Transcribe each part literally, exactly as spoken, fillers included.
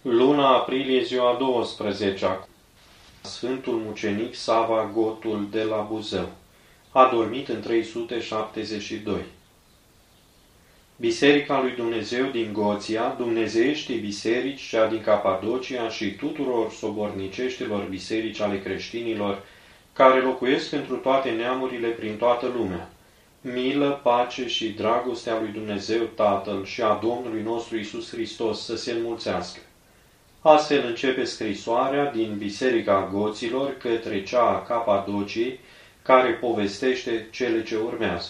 Luna aprilie, ziua a douăsprezecea, Sfântul Mucenic Sava Gotul de la Buzău. A dormit în trei sute șaptezeci și doi. Biserica lui Dumnezeu din Goția, dumnezeieștii biserici, cea din Capadocia și tuturor soborniceștilor biserici ale creștinilor, care locuiesc întru toate neamurile prin toată lumea. Milă, pace și dragostea lui Dumnezeu Tatăl și a Domnului nostru Iisus Hristos să se înmulțească. Astfel începe scrisoarea din Biserica Goților către cea a Capadociei, care povestește cele ce urmează.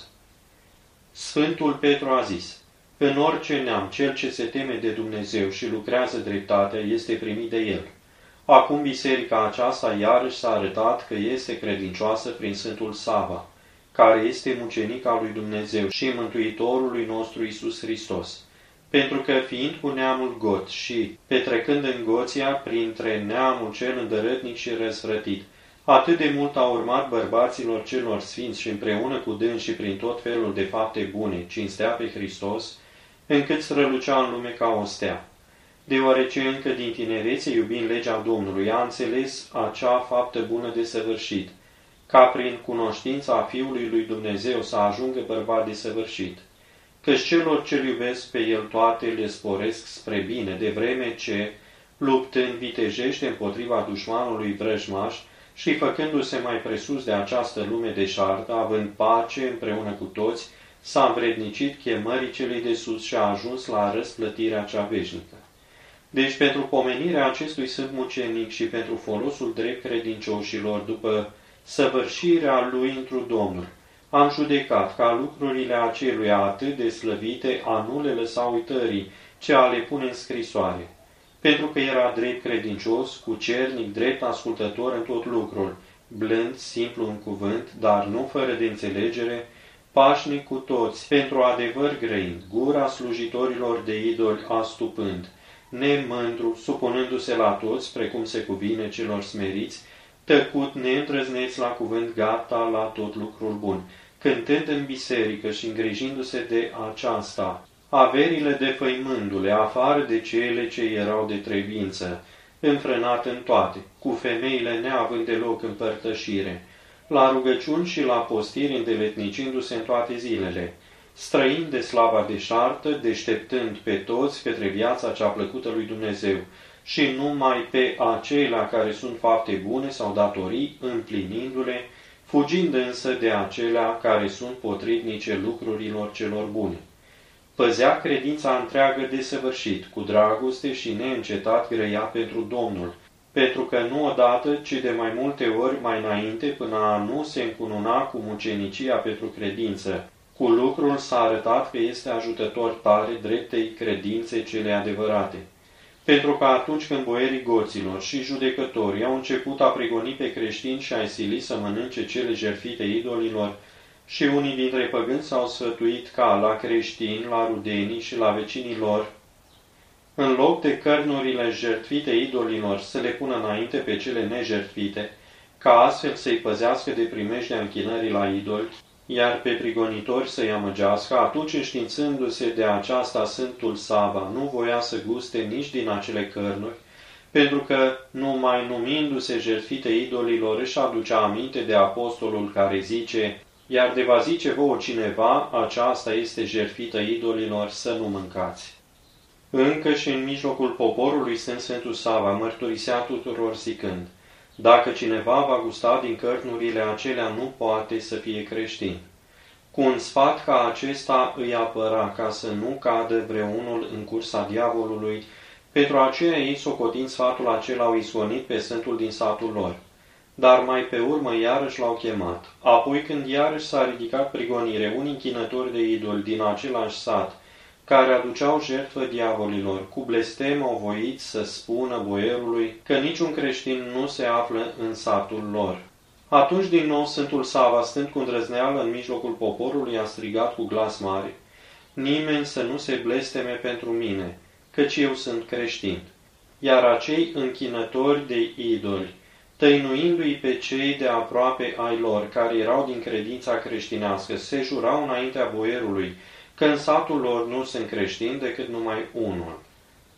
Sfântul Petru a zis: în orice neam, cel ce se teme de Dumnezeu și lucrează dreptatea este primit de El. Acum biserica aceasta iarăși s-a arătat că este credincioasă prin Sfântul Sava, care este mucenic al lui Dumnezeu și Mântuitorului nostru Iisus Hristos. Pentru că, fiind cu neamul Got și petrecând în Goția printre neamul cel îndărătnic și răsvrătit, atât de mult a urmat bărbaților celor sfinți și împreună cu dânsi și prin tot felul de fapte bune, cinstea pe Hristos, încât strălucea în lume ca o stea. Deoarece încă din tinerețe, iubind legea Domnului, a înțeles acea faptă bună de săvârșit, ca prin cunoștința Fiului lui Dumnezeu să ajungă bărbat de săvârșit. Căci celor ce iubesc pe El toate le sporesc spre bine, de vreme ce, luptând vitejește împotriva dușmanului vrăjmaș și făcându-se mai presus de această lume deșartă, având pace împreună cu toți, s-a învrednicit chemării celei de sus și a ajuns la răsplătirea cea veșnică. Deci, pentru pomenirea acestui sfânt mucenic și pentru folosul drept credincioșilor, după săvârșirea lui întru Domnul, am judecat ca lucrurile aceluia atât de slăvite a nu le lăsa uitării, ce a le pune în scrisoare. Pentru că era drept credincios, cucernic, drept ascultător în tot lucrul, blând, simplu în cuvânt, dar nu fără de înțelegere, pașnic cu toți, pentru adevăr grăind, gura slujitorilor de idoli astupând, nemândru, supunându-se la toți, precum se cuvine celor smeriți, tăcut, neîndrăzneț la cuvânt, gata la tot lucrul bun, cântând în biserică și îngrijindu-se de aceasta, averile defăimându-le, afară de cele ce erau de trebuință, înfrânat în toate, cu femeile neavând deloc împărtășire, la rugăciuni și la postiri îndeletnicindu-se în toate zilele, străind de slava deșartă, deșteptând pe toți către viața cea plăcută lui Dumnezeu, și numai pe acelea care sunt fapte bune sau datorii, împlinindu-le, fugind însă de acelea care sunt potrivnice lucrurilor celor bune. Păzea credința întreagă desăvârșit, cu dragoste și neîncetat grăia pentru Domnul, pentru că nu odată, ci de mai multe ori mai înainte, până a nu se încununa cu mucenicia pentru credință. Cu lucrul s-a arătat că este ajutător tare dreptei credințe cele adevărate. Pentru că atunci când boierii goților și judecătorii au început a prigoni pe creștini și a-i sili să mănânce cele jertfite idolilor, și unii dintre păgâni s-au sfătuit ca la creștini, la rudenii și la vecinii lor, în loc de cărnurile jertfite idolilor, să le pună înainte pe cele nejertfite, ca astfel să-i păzească de primejdea închinării la idoli, iar pe prigonitori să-i amăgească, atunci, înștiințându-se de aceasta, Sfântul Sava nu voia să guste nici din acele cărnuri, pentru că, numai numindu-se jertfite idolilor, își aducea aminte de apostolul care zice: iar de va zice vouă cineva, aceasta este jertfită idolilor, să nu mâncați. Încă și în mijlocul poporului Sfânt Sfântul Sava mărturisea tuturor zicând: dacă cineva va gusta din cărnurile acelea, nu poate să fie creștin. Cu un sfat ca acesta îi apăra ca să nu cadă vreunul în cursa diavolului, pentru aceea ei, socotind sfatul acela, au izgonit pe sfântul din satul lor. Dar mai pe urmă iarăși l-au chemat. Apoi, când iarăși s-a ridicat prigonire, unii închinători de idoli din același sat, care aduceau jertfă diavolilor, cu blestem au voit să spună boierului că niciun creștin nu se află în satul lor. Atunci din nou Sfântul Sava, stând cu îndrăzneală în mijlocul poporului, a strigat cu glas mare: nimeni să nu se blesteme pentru mine, căci eu sunt creștin. Iar acei închinători de idoli, tăinuindu-i pe cei de aproape ai lor, care erau din credința creștinească, se jurau înaintea boierului că în satul lor nu sunt creștini decât numai unul.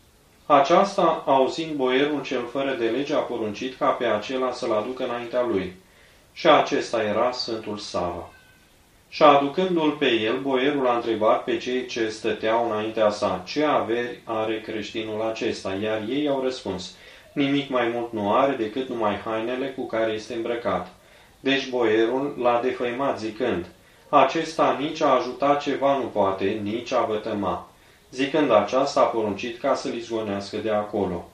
Aceasta, auzind boierul cel fără de lege, a poruncit ca pe acela să-l aducă înaintea lui. Și acesta era Sfântul Sava. Și aducându-l pe el, boierul a întrebat pe cei ce stăteau înaintea sa, ce averi are creștinul acesta, iar ei au răspuns, nimic mai mult nu are decât numai hainele cu care este îmbrăcat. Deci boierul l-a defăimat zicând, acesta nici a ajutat ceva nu poate, nici a vătăma. Zicând aceasta, a poruncit ca să-l izgonească de acolo.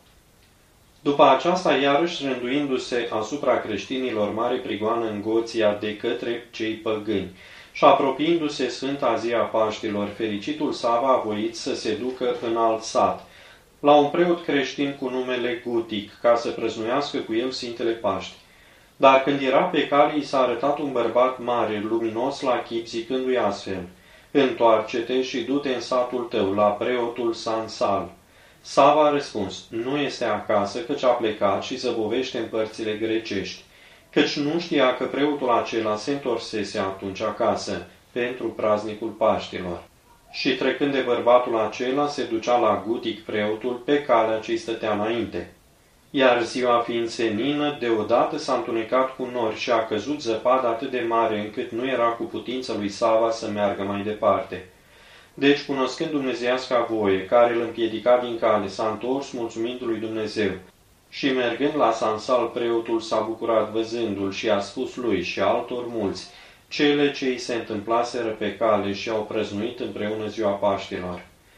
După aceasta, iarăși rânduindu-se asupra creștinilor mare prigoană în Goția de către cei păgâni și apropiindu-se Sfânta zi a Paștilor, fericitul Sava a voit să se ducă în alt sat, la un preot creștin cu numele Gutic, ca să prăznuiască cu el Sfintele Paști. Dar când era pe cale, i s-a arătat un bărbat mare, luminos la chip, zicându-i astfel, întoarce-te și du-te în satul tău, la preotul Sansal. Sava a răspuns, nu este acasă, căci a plecat și zăbovește în părțile grecești, căci nu știa că preotul acela se întorsese atunci acasă, pentru praznicul Paștilor. Și trecând de bărbatul acela, se ducea la Gutic preotul pe calea ce-i stătea înainte. Iar ziua fiind senină, deodată s-a întunecat cu nori și a căzut zăpadă atât de mare, încât nu era cu putință lui Sava să meargă mai departe. Deci, cunoscând dumnezeiasca voie, care îl împiedica din cale, s-a întors mulțumindu lui Dumnezeu. Și mergând la Sansal, preotul s-a bucurat văzându-l și a spus lui și altor mulți cele ce îi se întâmplaseră pe cale și au prăznuit împreună ziua Paștilor.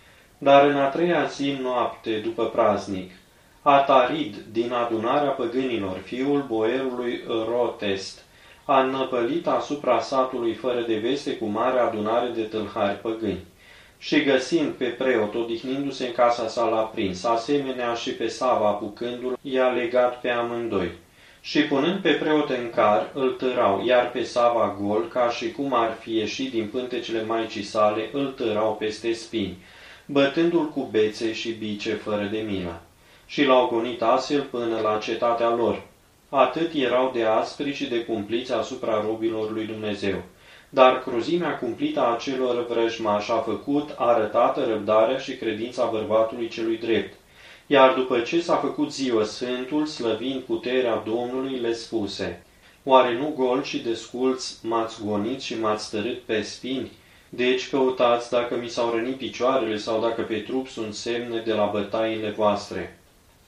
Dar în a treia zi noapte, după praznic, Atarid, din adunarea păgânilor, fiul boierului Rotest, a năpălit asupra satului fără de veste cu mare adunare de tâlhari păgâni. Și găsind pe preot, odihnindu-se în casa sa, l-a prins, asemenea și pe Sava, apucându-l, i-a legat pe amândoi. Și punând pe preot în car, îl târau, iar pe Sava gol, ca și cum ar fi ieșit din pântecele maicii sale, îl târau peste spini, bătându-l cu bețe și bice fără de milă. Și l-au gonit astfel până la cetatea lor. Atât erau de aspri și de cumpliți asupra robilor lui Dumnezeu. Dar cruzimea cumplită a celor vrăjmași a făcut arătată răbdarea și credința bărbatului celui drept. Iar după ce s-a făcut ziua, Sfântul, slăvind puterea Domnului, le spuse, oare nu gol și desculți m-ați gonit și m-ați tărât pe spini? Deci căutați dacă mi s-au rănit picioarele sau dacă pe trup sunt semne de la bătaiile voastre.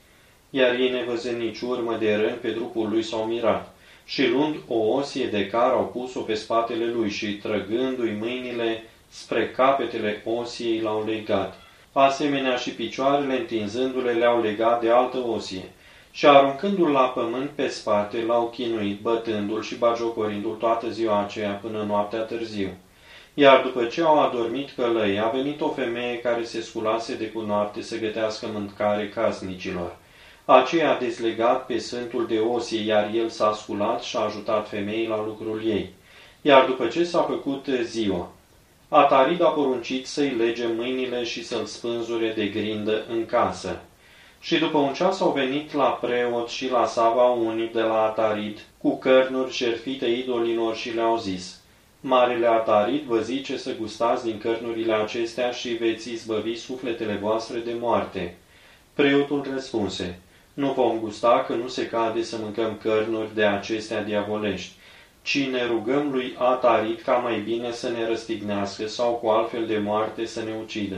Iar ei, nevăzând nici urmă de răni pe trupul lui, s-au mirat. Și luând o osie de car, au pus-o pe spatele lui și, trăgându-i mâinile spre capetele osiei, l-au legat. Asemenea și picioarele, întinzându-le, le-au legat de altă osie. Și aruncându-l la pământ pe spate, l-au chinuit, bătându-l și bagiocorindu-l toată ziua aceea până noaptea târziu. Iar după ce au adormit călăii, a venit o femeie care se sculase de cu noapte să gătească mâncare casnicilor. Aceea a dezlegat pe Sfântul de osie, iar el s-a sculat și a ajutat femeii la lucrul ei. Iar după ce s-a făcut ziua, Atarid a poruncit să-i lege mâinile și să-l spânzure de grindă în casă. Și după un ceas au venit la preot și la Sava unii de la Atarid, cu cărnuri jertfite idolilor și le-au zis, Marele Atarid, vă zice să gustați din cărnurile acestea și veți izbăvi sufletele voastre de moarte. Preotul răspunse, nu vom gusta că nu se cade să mâncăm cărnuri de acestea diavolești, ci ne rugăm lui Atarid ca mai bine să ne răstignească sau cu altfel de moarte să ne ucidă.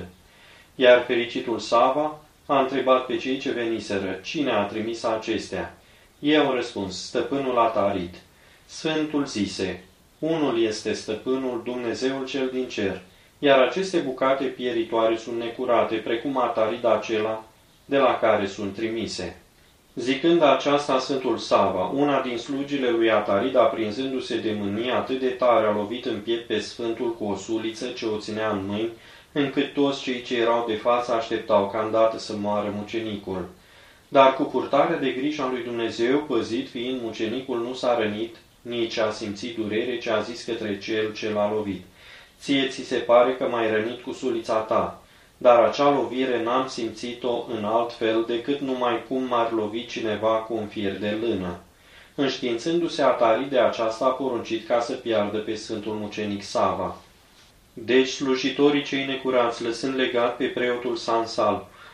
Iar fericitul Sava a întrebat pe cei ce veniseră, cine a trimis acestea? Ei au răspuns, stăpânul Atarid. Sfântul zise, unul este stăpânul, Dumnezeul cel din cer, iar aceste bucate pieritoare sunt necurate, precum Atarid acela de la care sunt trimise. Zicând aceasta, Sfântul Sava, una din slugile lui Atarid, aprinzându-se de mânie atât de tare, a lovit în piept pe Sfântul cu o suliță ce o ținea în mâini, încât toți cei ce erau de față așteptau ca îndată să moară mucenicul. Dar cu purtarea de grijă a lui Dumnezeu, păzit fiind, mucenicul nu s-a rănit, nici a simțit durere, ce a zis către cel ce l-a lovit, ție ți se pare că m-ai rănit cu sulița ta, dar acea lovire n-am simțit-o în alt fel decât numai cum m-ar lovi cineva cu un fir de lână. Înștiințându-se Atarid de aceasta, a poruncit ca să piardă pe Sfântul Mucenic Sava. Deci slujitorii cei necurați, lăsând legat pe preotul Sansal,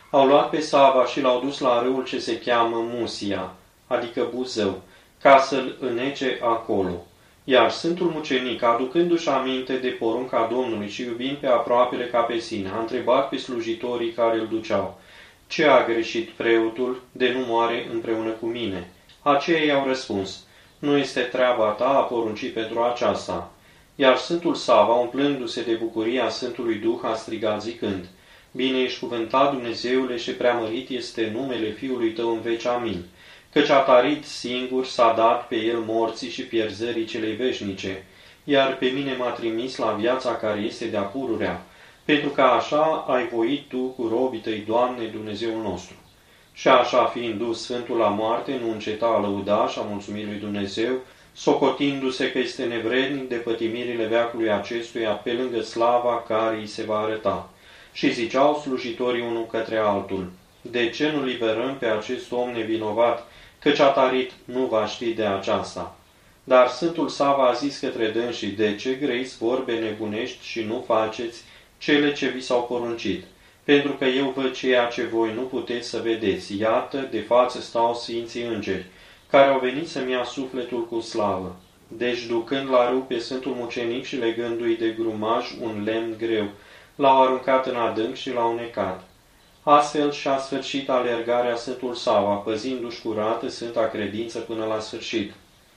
Au luat pe Sava și l-au dus la râul ce se cheamă Musia, adică Buzău, ca să-l înnece acolo. Iar Sfântul Mucenic, aducându-și aminte de porunca Domnului și iubind pe aproapele ca pe sine, a întrebat pe slujitorii care îl duceau: ce a greșit preotul de nu moare împreună cu mine? Aceia i-au răspuns: nu este treaba ta a porunci pentru aceasta. Iar Sfântul Sava, umplându-se de bucuria Sfântului Duh, a strigat zicând: bine ești cuvântat, Dumnezeule, și preamărit este numele Fiului tău în veci, amin. Căci a tarit singur, s-a dat pe el morții și pierzării celei veșnice, iar pe mine m-a trimis la viața care este de-a pururea, pentru că așa ai voit tu cu robii tăi, Doamne, Dumnezeul nostru. Și așa fiind dus Sfântul la moarte, nu înceta a lăuda și a mulțumi lui Dumnezeu, socotindu-se că este nevrednic de pătimirile veacului acestuia, pe lângă slava care îi se va arăta. Și ziceau slujitorii unul către altul: de ce nu liberăm pe acest om nevinovat, căci a tarit nu va ști de aceasta? Dar Sfântul Sava a zis către dânsii: de ce grăiți vorbe nebunești și nu faceți cele ce vi s-au poruncit? Pentru că eu văd ceea ce voi nu puteți să vedeți. Iată, de față stau sfinții îngeri, care au venit să-mi ia sufletul cu slavă. Deci, ducând la râu pe Sfântul Mucenic și legându-i de grumaj un lemn greu, l-au aruncat în adânc și l-au necat. Astfel și-a sfârșit alergarea Sfântul Sava, păzindu-și curată sfânta credință până la sfârșit.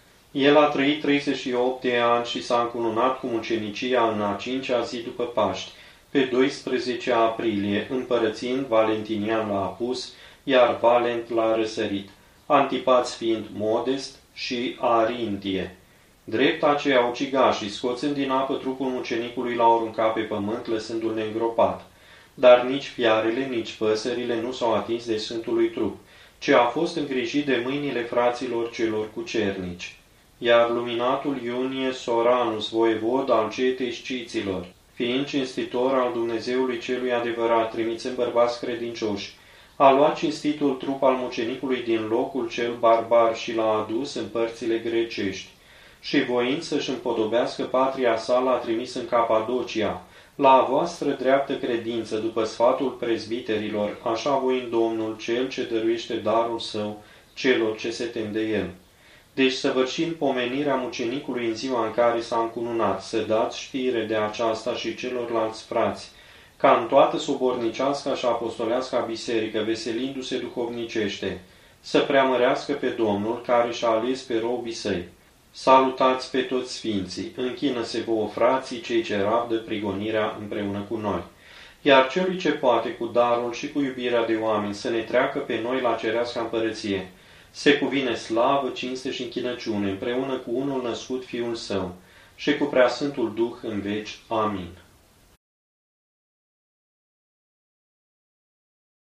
El a trăit treizeci și opt de ani și s-a încununat cu mucenicia în a cincea zi după Paști, pe doisprezece aprilie, împărățind Valentinian la apus, iar Valent l-a răsărit, antipați fiind Modest și Arintie. Drept aceea ucigașii, scoțând din apă trupul mucenicului, l-au aruncat pe pământ, lăsându-l neîngropat. Dar nici fiarele, nici păsările nu s-au atins de sfântului trup, ce a fost îngrijit de mâinile fraților celor cucernici. Iar luminatul Iunie Soranus, voievod al cetei sciților, fiind cinstitor al Dumnezeului celui adevărat, trimițând bărbați credincioși, a luat cinstitul trup al mucenicului din locul cel barbar și l-a adus în părțile grecești. Și voind să-și împodobească patria sa, l-a trimis în Capadocia, la a voastră dreaptă credință, după sfatul prezbiterilor, așa voind Domnul cel ce dăruiește darul său celor ce se tem de el. Deci, săvârșind pomenirea mucenicului în ziua în care s-a încununat, să dați știre de aceasta și celorlalți frați, ca în toată sobornicească și apostolească biserică, veselindu-se duhovnicește, să preamărească pe Domnul care și-a ales pe robii săi. Salutați pe toți sfinții, închină-se vouă frații cei ce rabdă prigonirea împreună cu noi. Iar celui ce poate cu darul și cu iubirea de oameni să ne treacă pe noi la cerească împărăție, se cuvine slavă, cinste și închinăciune, împreună cu unul născut Fiul Său și cu Preasfântul Duh în veci. Amin.